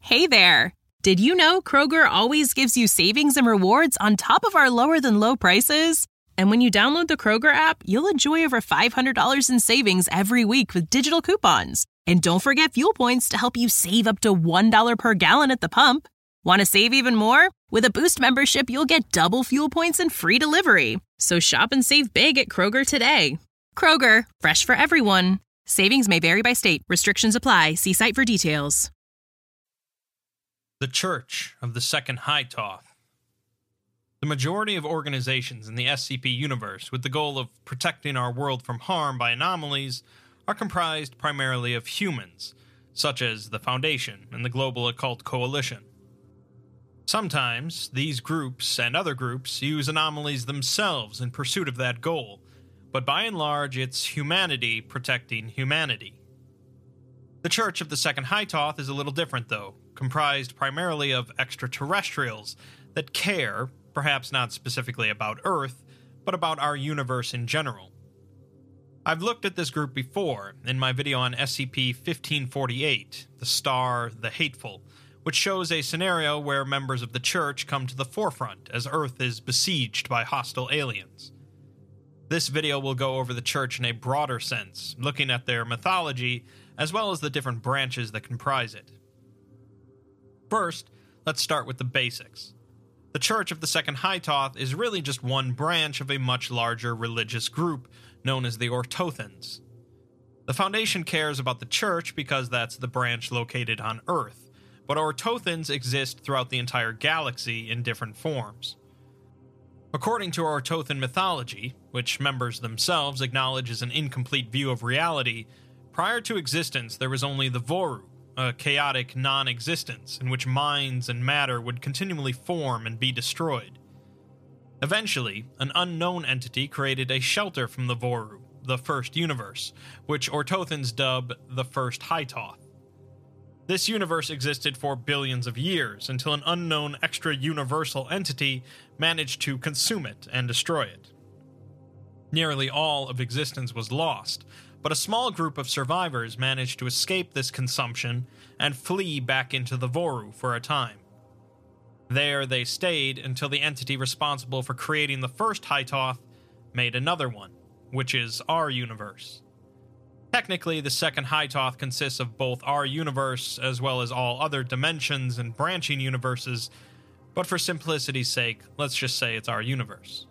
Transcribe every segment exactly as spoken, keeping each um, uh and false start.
Hey there! Did you know Kroger always gives you savings and rewards on top of our lower-than-low prices? And when you download the Kroger app, you'll enjoy over five hundred dollars in savings every week with digital coupons. And don't forget fuel points to help you save up to one dollar per gallon at the pump. Want to save even more? With a Boost membership, you'll get double fuel points and free delivery. So shop and save big at Kroger today. Kroger, fresh for everyone. Savings may vary by state. Restrictions apply. See site for details. The Church of the Second High Thoth. The majority of organizations in the S C P universe with the goal of protecting our world from harm by anomalies are comprised primarily of humans, such as the Foundation and the Global Occult Coalition. Sometimes, these groups and other groups use anomalies themselves in pursuit of that goal, but by and large it's humanity protecting humanity. The Church of the Second High Thoth is a little different though, comprised primarily of extraterrestrials that care, perhaps not specifically about Earth, but about our universe in general. I've looked at this group before, in my video on S C P fifteen forty-eight, The Star, the Hateful, which shows a scenario where members of the Church come to the forefront as Earth is besieged by hostile aliens. This video will go over the Church in a broader sense, looking at their mythology, as well as the different branches that comprise it. First, let's start with the basics. The Church of the Second High Thoth is really just one branch of a much larger religious group known as the Ortothans. The Foundation cares about the Church because that's the branch located on Earth, but Ortothans exist throughout the entire galaxy in different forms. According to Ortothan mythology, which members themselves acknowledge as an incomplete view of reality, prior to existence there was only the Voru, a chaotic non-existence in which minds and matter would continually form and be destroyed. Eventually, an unknown entity created a shelter from the Voru, the First Universe, which Ortothans dub the First High Thoth. This universe existed for billions of years until an unknown extra-universal entity managed to consume it and destroy it. Nearly all of existence was lost, but a small group of survivors managed to escape this consumption and flee back into the Voru for a time. There they stayed until the entity responsible for creating the first High Thoth made another one, which is our universe. Technically, the second High Thoth consists of both our universe as well as all other dimensions and branching universes, but for simplicity's sake, let's just say it's our universe.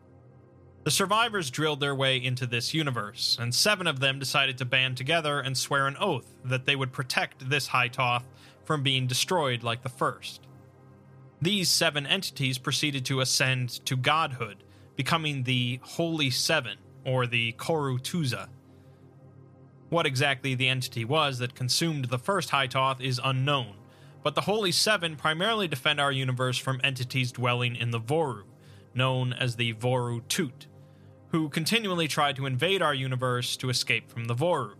The survivors drilled their way into this universe, and seven of them decided to band together and swear an oath that they would protect this High Thoth from being destroyed like the first. These seven entities proceeded to ascend to godhood, becoming the Holy Seven, or the Koru Tuza. What exactly the entity was that consumed the first High Thoth is unknown, but the Holy Seven primarily defend our universe from entities dwelling in the Voru, known as the Voru Tut, who continually try to invade our universe to escape from the Voru.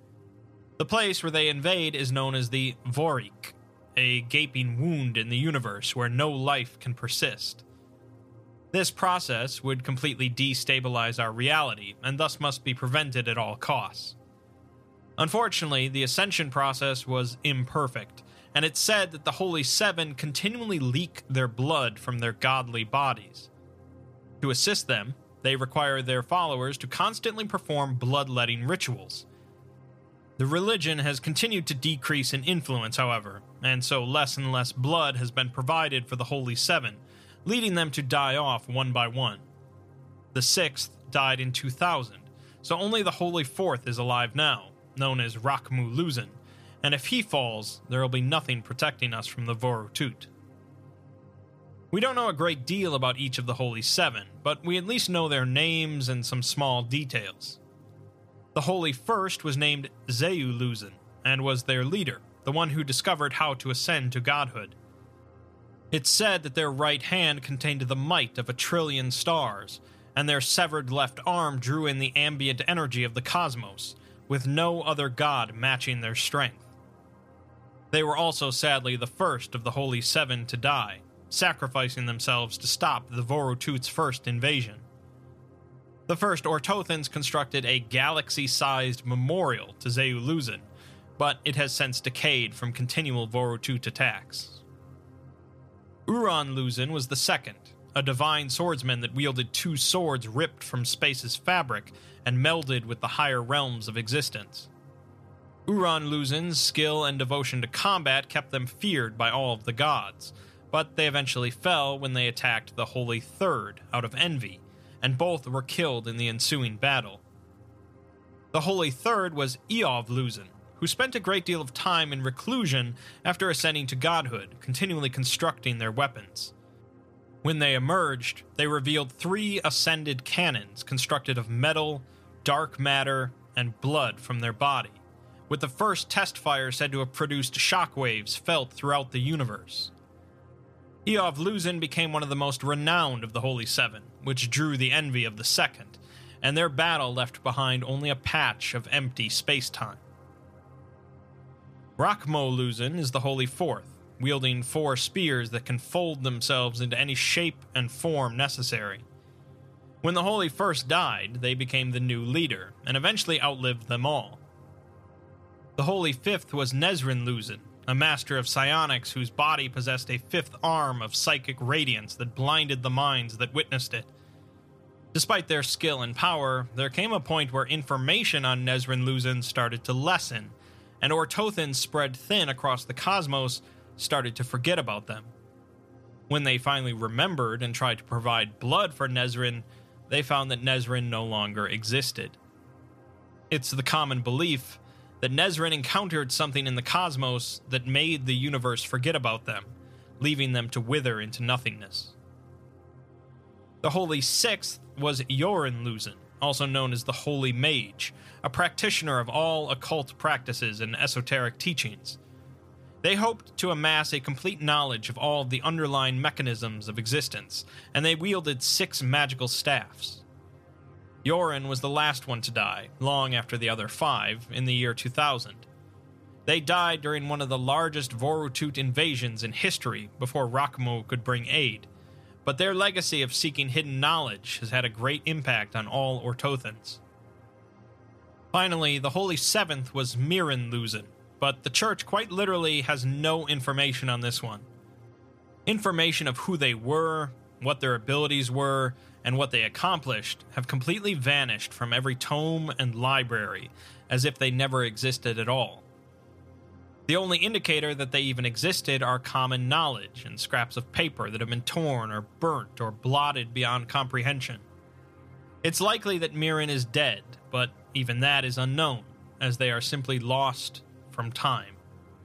The place where they invade is known as the Vorik, a gaping wound in the universe where no life can persist. This process would completely destabilize our reality, and thus must be prevented at all costs. Unfortunately, the ascension process was imperfect, and it's said that the Holy Seven continually leak their blood from their godly bodies. To assist them, they require their followers to constantly perform bloodletting rituals. The religion has continued to decrease in influence, however, and so less and less blood has been provided for the Holy Seven, leading them to die off one by one. The sixth died in two thousand, so only the Holy Fourth is alive now, known as Rakmu Luzin, and if he falls, there will be nothing protecting us from the Voru Tut. We don't know a great deal about each of the Holy Seven, but we at least know their names and some small details. The Holy First was named Zeu Luzin, and was their leader, the one who discovered how to ascend to godhood. It's said that their right hand contained the might of a trillion stars, and their severed left arm drew in the ambient energy of the cosmos, with no other god matching their strength. They were also sadly the first of the Holy Seven to die, sacrificing themselves to stop the Voru Tut's first invasion. The first Ortothans constructed a galaxy-sized memorial to Zeu Luzin, but it has since decayed from continual Vorutut attacks. Uran-Luzin was the second, a divine swordsman that wielded two swords ripped from space's fabric and melded with the higher realms of existence. Uran-Luzin's skill and devotion to combat kept them feared by all of the gods, but they eventually fell when they attacked the Holy Third out of envy, and both were killed in the ensuing battle. The Holy Third was Eov-Luzin, who spent a great deal of time in reclusion after ascending to godhood, continually constructing their weapons. When they emerged, they revealed three ascended cannons constructed of metal, dark matter, and blood from their body, with the first test fire said to have produced shockwaves felt throughout the universe. Eov-Luzin became one of the most renowned of the Holy Seven, which drew the envy of the Second, and their battle left behind only a patch of empty space-time. Rakmo-Luzin is the Holy Fourth, wielding four spears that can fold themselves into any shape and form necessary. When the Holy First died, they became the new leader, and eventually outlived them all. The Holy Fifth was Nezrin-Luzin, a master of psionics whose body possessed a fifth arm of psychic radiance that blinded the minds that witnessed it. Despite their skill and power, there came a point where information on Nezrin-Luzin started to lessen, and Ortothans spread thin across the cosmos started to forget about them. When they finally remembered and tried to provide blood for Nezrin, they found that Nezrin no longer existed. It's the common belief that Nezrin encountered something in the cosmos that made the universe forget about them, leaving them to wither into nothingness. The Holy Sixth was Yorin-Luzin, also known as the Holy Mage, a practitioner of all occult practices and esoteric teachings. They hoped to amass a complete knowledge of all of the underlying mechanisms of existence, and they wielded six magical staffs. Yorin was the last one to die, long after the other five, in the year two thousand. They died during one of the largest Vorutut invasions in history before Rakmo could bring aid, but their legacy of seeking hidden knowledge has had a great impact on all Ortothans. Finally, the Holy Seventh was Mirran-Luzin, but the Church quite literally has no information on this one. Information of who they were, what their abilities were, and what they accomplished have completely vanished from every tome and library, as if they never existed at all. The only indicator that they even existed are common knowledge and scraps of paper that have been torn or burnt or blotted beyond comprehension. It's likely that Mirran is dead, but even that is unknown, as they are simply lost from time.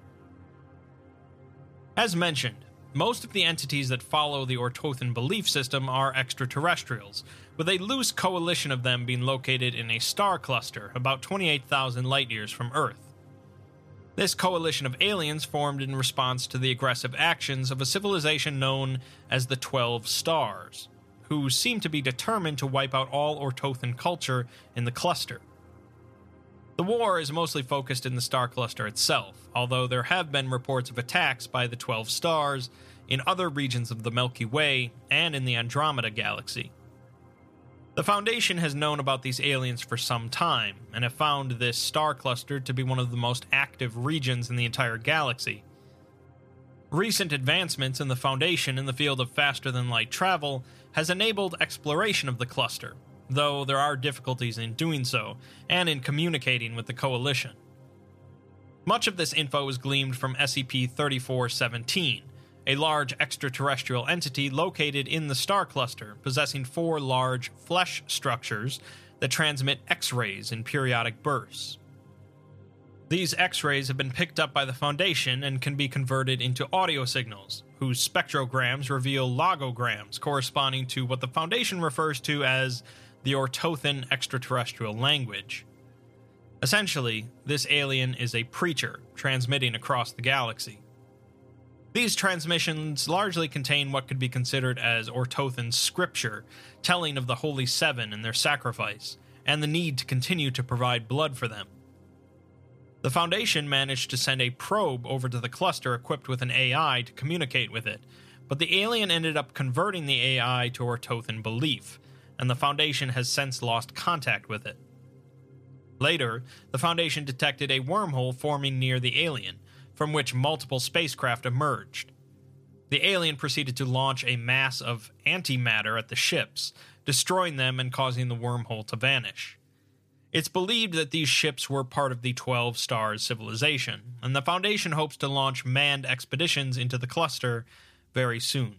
As mentioned, most of the entities that follow the Ortothan belief system are extraterrestrials, with a loose coalition of them being located in a star cluster about twenty-eight thousand light-years from Earth. This coalition of aliens formed in response to the aggressive actions of a civilization known as the Twelve Stars, who seem to be determined to wipe out all Ortothan culture in the cluster. The war is mostly focused in the star cluster itself, although there have been reports of attacks by the Twelve Stars in other regions of the Milky Way and in the Andromeda Galaxy. The Foundation has known about these aliens for some time, and have found this star cluster to be one of the most active regions in the entire galaxy. Recent advancements in the Foundation in the field of faster-than-light travel has enabled exploration of the cluster, though there are difficulties in doing so, and in communicating with the Coalition. Much of this info is gleaned from S C P thirty-four seventeen, a large extraterrestrial entity located in the star cluster, possessing four large flesh structures that transmit X-rays in periodic bursts. These X-rays have been picked up by the Foundation and can be converted into audio signals, whose spectrograms reveal logograms corresponding to what the Foundation refers to as the Ortothan extraterrestrial language. Essentially, this alien is a preacher transmitting across the galaxy. These transmissions largely contain what could be considered as Ortothan scripture, telling of the Holy Seven and their sacrifice, and the need to continue to provide blood for them. The Foundation managed to send a probe over to the cluster equipped with an A I to communicate with it, but the alien ended up converting the A I to Ortothan belief, and the Foundation has since lost contact with it. Later, the Foundation detected a wormhole forming near the alien, from which multiple spacecraft emerged. The alien proceeded to launch a mass of antimatter at the ships, destroying them and causing the wormhole to vanish. It's believed that these ships were part of the Twelve Stars civilization, and the Foundation hopes to launch manned expeditions into the cluster very soon.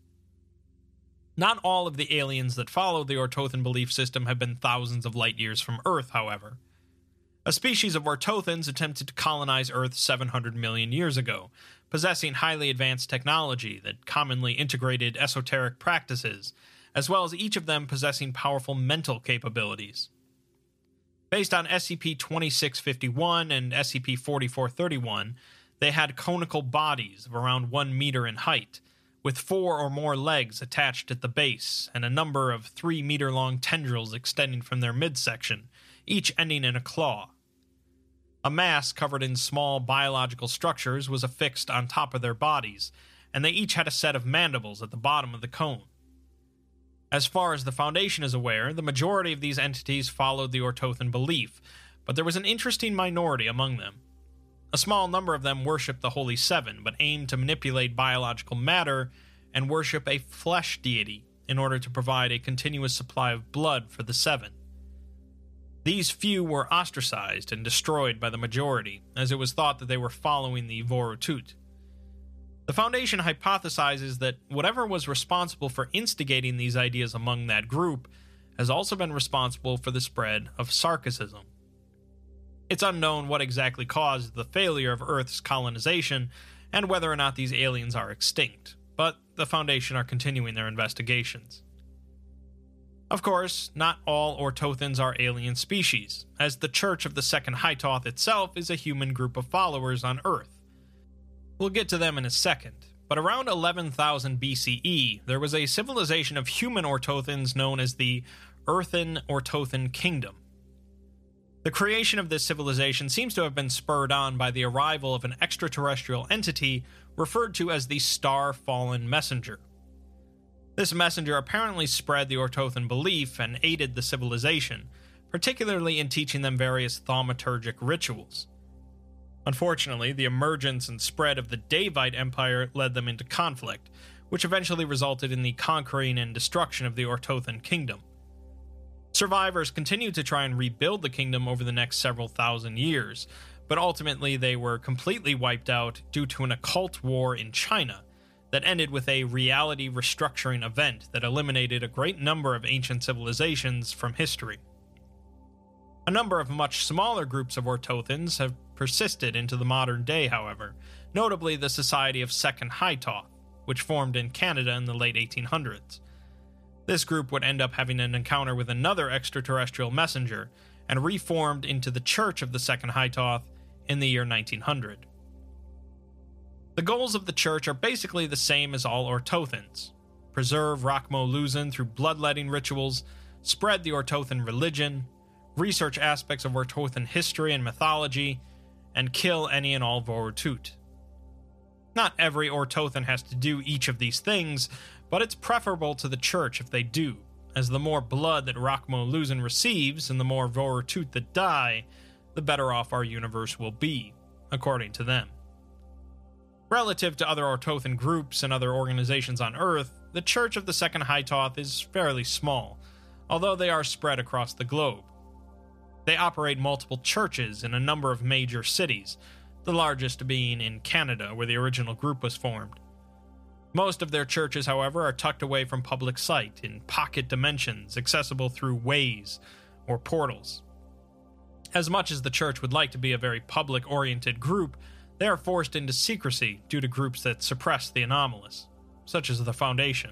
Not all of the aliens that follow the Ortothan belief system have been thousands of light years from Earth, however. A species of Ortothans attempted to colonize Earth seven hundred million years ago, possessing highly advanced technology that commonly integrated esoteric practices, as well as each of them possessing powerful mental capabilities. Based on S C P twenty-six fifty-one and S C P forty-four thirty-one, they had conical bodies of around one meter in height, with four or more legs attached at the base and a number of three-meter-long tendrils extending from their midsection, each ending in a claw. A mask covered in small biological structures was affixed on top of their bodies, and they each had a set of mandibles at the bottom of the cone. As far as the Foundation is aware, the majority of these entities followed the Ortothan belief, but there was an interesting minority among them. A small number of them worshipped the Holy Seven, but aimed to manipulate biological matter and worship a flesh deity in order to provide a continuous supply of blood for the Seven. These few were ostracized and destroyed by the majority, as it was thought that they were following the Vorutut. The Foundation hypothesizes that whatever was responsible for instigating these ideas among that group has also been responsible for the spread of Sarkicism. It's unknown what exactly caused the failure of Earth's colonization and whether or not these aliens are extinct, but the Foundation are continuing their investigations. Of course, not all Ortothans are alien species, as the Church of the Second Hytoth itself is a human group of followers on Earth. We'll get to them in a second, but around eleven thousand B C E, there was a civilization of human Ortothans known as the Earthen Ortothan Kingdom. The creation of this civilization seems to have been spurred on by the arrival of an extraterrestrial entity referred to as the Star-Fallen Messenger. This messenger apparently spread the Ortothan belief and aided the civilization, particularly in teaching them various thaumaturgic rituals. Unfortunately, the emergence and spread of the Daevite Empire led them into conflict, which eventually resulted in the conquering and destruction of the Ortothan kingdom. Survivors continued to try and rebuild the kingdom over the next several thousand years, but ultimately they were completely wiped out due to an occult war in China that ended with a reality restructuring event that eliminated a great number of ancient civilizations from history. A number of much smaller groups of Ortothans have persisted into the modern day, however, notably the Society of Second Hytoth, which formed in Canada in the late eighteen hundreds. This group would end up having an encounter with another extraterrestrial messenger and reformed into the Church of the Second Hytoth in the year nineteen hundred. The goals of the Church are basically the same as all Ortothans: preserve Rakmo Luzon through bloodletting rituals, spread the Ortothan religion, research aspects of Ortothan history and mythology, and kill any and all Vorutut. Not every Ortothan has to do each of these things, but it's preferable to the Church if they do, as the more blood that Rakmo Luzon receives and the more Vorutut that die, the better off our universe will be, according to them. Relative to other Ortothan groups and other organizations on Earth, the Church of the Second Hytoth is fairly small, although they are spread across the globe. They operate multiple churches in a number of major cities, the largest being in Canada, where the original group was formed. Most of their churches, however, are tucked away from public sight in pocket dimensions accessible through ways or portals. As much as the Church would like to be a very public-oriented group, they are forced into secrecy due to groups that suppress the anomalous, such as the Foundation.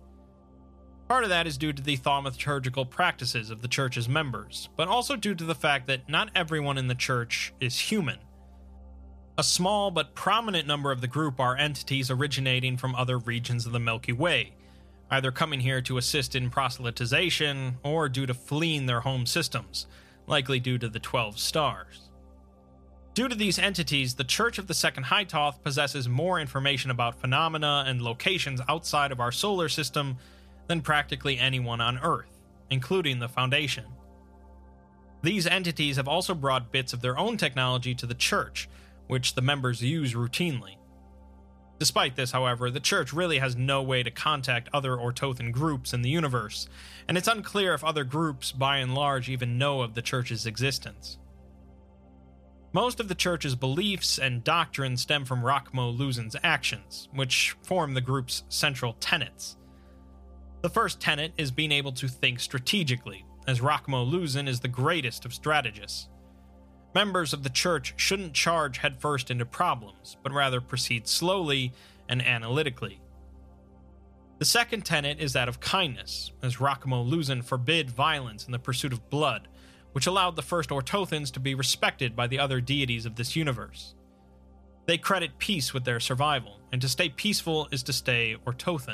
Part of that is due to the thaumaturgical practices of the Church's members, but also due to the fact that not everyone in the Church is human. A small but prominent number of the group are entities originating from other regions of the Milky Way, either coming here to assist in proselytization or due to fleeing their home systems, likely due to the Twelve Stars. Due to these entities, the Church of the Second Hytoth possesses more information about phenomena and locations outside of our solar system than practically anyone on Earth, including the Foundation. These entities have also brought bits of their own technology to the Church, which the members use routinely. Despite this, however, the Church really has no way to contact other Ortothan groups in the universe, and it's unclear if other groups, by and large, even know of the Church's existence. Most of the Church's beliefs and doctrines stem from Rachmo-Luzin's actions, which form the group's central tenets. The first tenet is being able to think strategically, as Rachmo-Luzin is the greatest of strategists. Members of the Church shouldn't charge headfirst into problems, but rather proceed slowly and analytically. The second tenet is that of kindness, as Rachmo-Luzin forbid violence in the pursuit of blood, which allowed the first Ortothans to be respected by the other deities of this universe. They credit peace with their survival, and to stay peaceful is to stay Ortothan.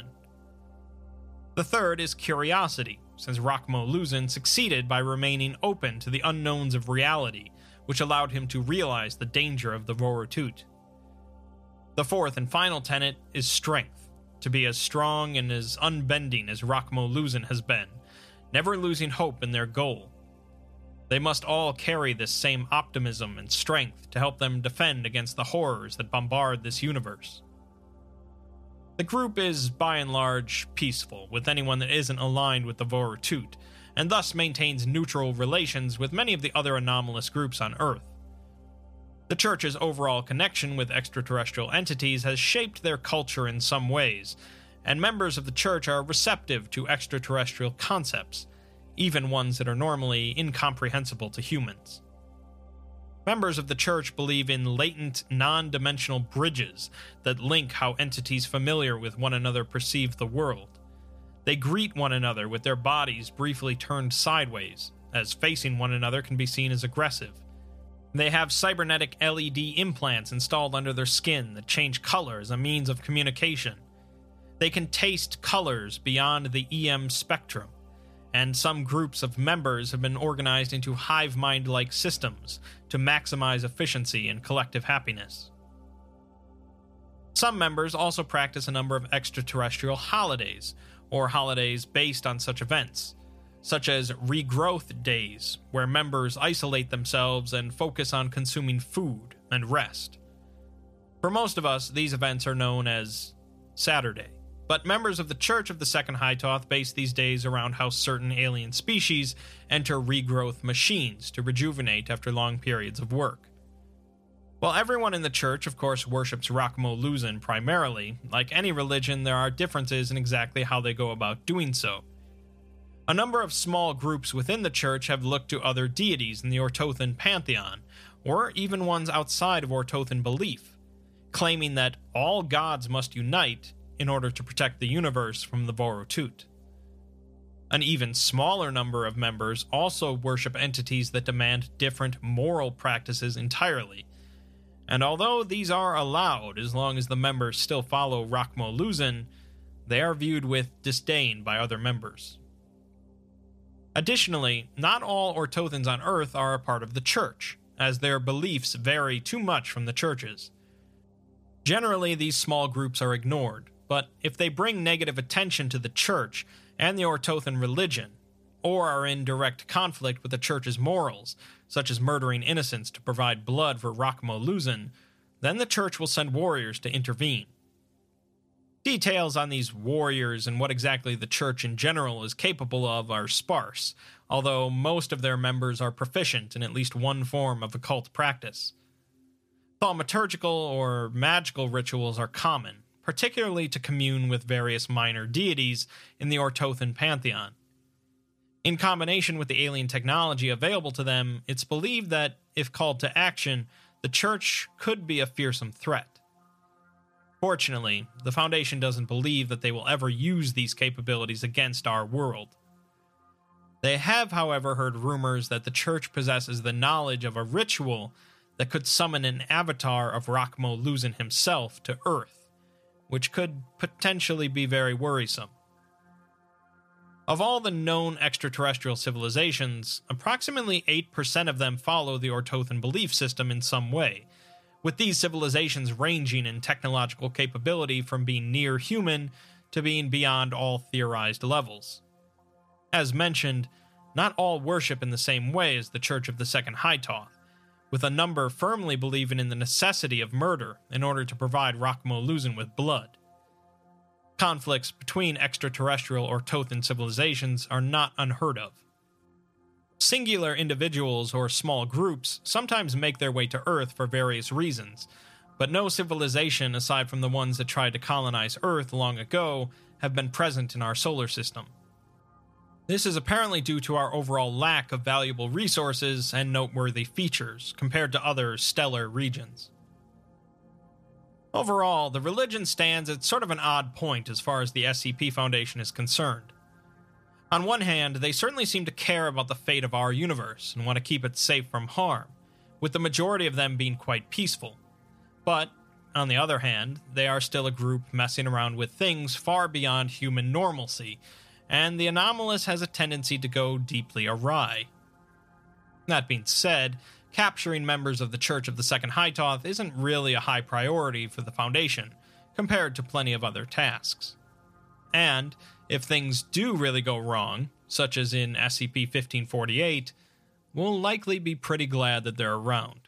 The third is curiosity, since Rachmo-Luzin succeeded by remaining open to the unknowns of reality, which allowed him to realize the danger of the Vorotut. The fourth and final tenet is strength, to be as strong and as unbending as Rachmo-Luzin has been, never losing hope in their goal. They must all carry this same optimism and strength to help them defend against the horrors that bombard this universe. The group is, by and large, peaceful with anyone that isn't aligned with the Vorotut, and thus maintains neutral relations with many of the other anomalous groups on Earth. The Church's overall connection with extraterrestrial entities has shaped their culture in some ways, and members of the Church are receptive to extraterrestrial concepts, even ones that are normally incomprehensible to humans. Members of the Church believe in latent, non-dimensional bridges that link how entities familiar with one another perceive the world. They greet one another with their bodies briefly turned sideways, as facing one another can be seen as aggressive. They have cybernetic L E D implants installed under their skin that change color as a means of communication. They can taste colors beyond the E M spectrum, and some groups of members have been organized into hive mind-like systems to maximize efficiency and collective happiness. Some members also practice a number of extraterrestrial holidays, or holidays based on such events, such as regrowth days, where members isolate themselves and focus on consuming food and rest. For most of us, these events are known as Saturday, but members of the Church of the Second Hightoth base these days around how certain alien species enter regrowth machines to rejuvenate after long periods of work. While everyone in the Church, of course, worships Rachmo-Luzin primarily, like any religion, there are differences in exactly how they go about doing so. A number of small groups within the Church have looked to other deities in the Ortothan pantheon, or even ones outside of Ortothan belief, claiming that all gods must unite in order to protect the universe from the Vorotut. An even smaller number of members also worship entities that demand different moral practices entirely, and although these are allowed as long as the members still follow Rachmo-Luzin, they are viewed with disdain by other members. Additionally, not all Ortothans on Earth are a part of the Church, as their beliefs vary too much from the Church's. Generally, these small groups are ignored, but if they bring negative attention to the Church and the Ortothan religion, or are in direct conflict with the Church's morals, such as murdering innocents to provide blood for Rachmo-Luzin, then the Church will send warriors to intervene. Details on these warriors and what exactly the Church in general is capable of are sparse, although most of their members are proficient in at least one form of occult practice. Thaumaturgical or magical rituals are common, particularly to commune with various minor deities in the Ortothan pantheon. In combination with the alien technology available to them, it's believed that, if called to action, the Church could be a fearsome threat. Fortunately, the Foundation doesn't believe that they will ever use these capabilities against our world. They have, however, heard rumors that the Church possesses the knowledge of a ritual that could summon an avatar of Rachmo-Luzin himself to Earth, which could potentially be very worrisome. Of all the known extraterrestrial civilizations, approximately eight percent of them follow the Ortothan belief system in some way, with these civilizations ranging in technological capability from being near human to being beyond all theorized levels. As mentioned, not all worship in the same way as the Church of the Second High Thoth, with a number firmly believing in the necessity of murder in order to provide Rakmo Luzin with blood. Conflicts between extraterrestrial or Tothan civilizations are not unheard of. Singular individuals or small groups sometimes make their way to Earth for various reasons, but no civilization aside from the ones that tried to colonize Earth long ago have been present in our solar system. This is apparently due to our overall lack of valuable resources and noteworthy features compared to other stellar regions. Overall, the religion stands at sort of an odd point as far as the S C P Foundation is concerned. On one hand, they certainly seem to care about the fate of our universe and want to keep it safe from harm, with the majority of them being quite peaceful. But, on the other hand, they are still a group messing around with things far beyond human normalcy, and the anomalous has a tendency to go deeply awry. That being said, capturing members of the Church of the Second High Thoth isn't really a high priority for the Foundation, compared to plenty of other tasks. And, if things do really go wrong, such as in S C P fifteen forty-eight, we'll likely be pretty glad that they're around.